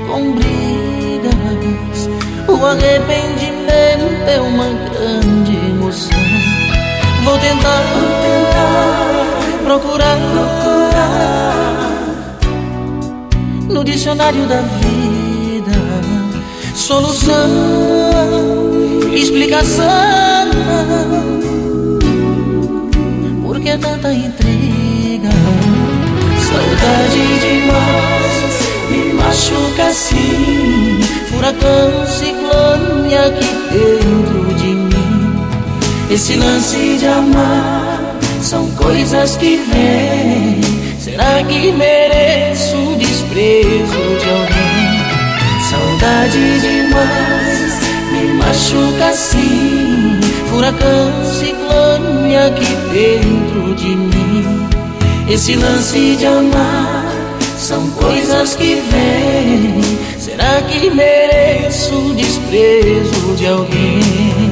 com brigas. O arrependimento é uma grande emoção. Vou tentar procurar no dicionário da vida solução, explicação. Por que tanta intriga? Saudade demais me machuca assim. Furacão, ciclone aqui dentro de mim. Esse lance de amar são coisas que vêm. Será que mereço o desprezo de alguém? Saudade demais me machuca assim. Furacão, ciclone aqui dentro de mim. Esse lance de amar são coisas que vêm. Será que mereço o desprezo de alguém?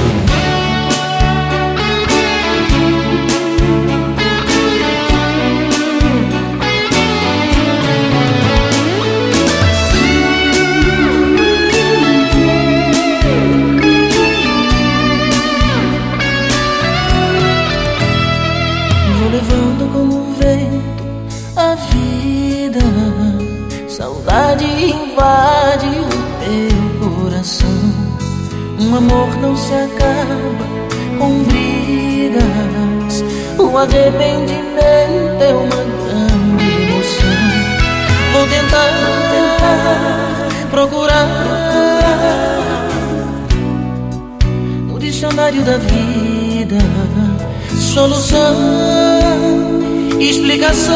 Levando como vento a vida, saudade invade o teu coração. Um amor não se acaba com brigas. O arrependimento é uma grande emoção. Vou tentar procurar no dicionário da vida solução, explicação.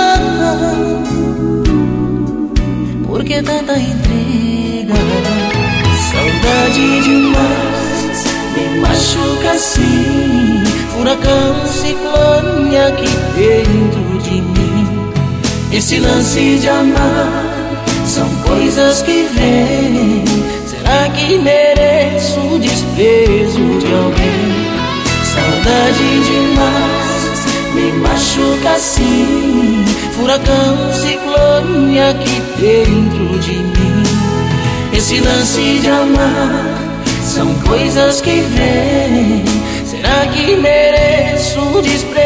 Por que tanta intriga? Saudade demais me machuca assim. Furacão, ciclone aqui dentro de mim. Esse lance de amar são coisas que vêm. Será que mereço o desprezo de alguém? Saudade demais me machuca assim. Furacão, ciclone aqui dentro de mim. Esse lance de amar são coisas que vêm. Será que mereço o desprezo?